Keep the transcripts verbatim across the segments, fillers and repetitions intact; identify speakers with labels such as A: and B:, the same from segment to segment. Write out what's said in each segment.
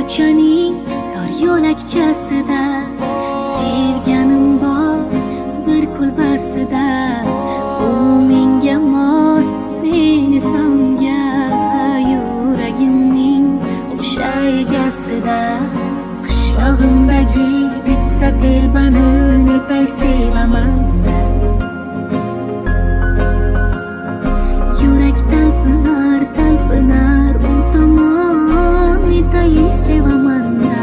A: ko'chaning tor yo'lakchasida sevganim bor bir kulbasida. U menga mos, meni songa, yuragimning o'sha egasida. Qishlog'imdagi bitta telbani netay sevaman-da. Yurak talpinar, talpinar u tomon netay sevaman-da.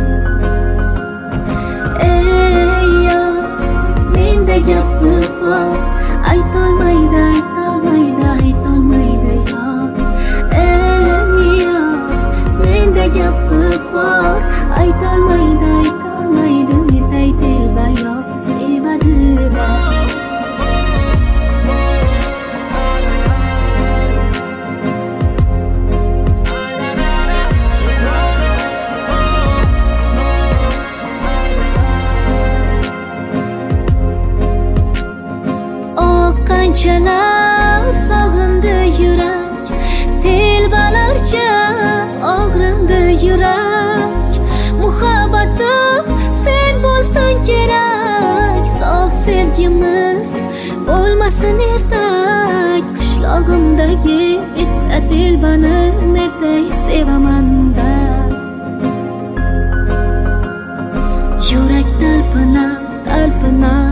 A: Ey yo, menda gapi bor, aytolmaydi, aytolmaydi, aytolmaydi yo. Ey yo, menda gapi bor, aytolmaydi, aytolmaydi, netay telba yo sevadi-da. Qanchalar sog'indi yurak, telbalarcha og'rindi yurak. Muhabbatim sen bo'lsan kerak, sof sevgimiz bo'lmasin ertak. Qishlog'imdagi bitta telbani netay sevaman-da. Yurak talpinar, talpinar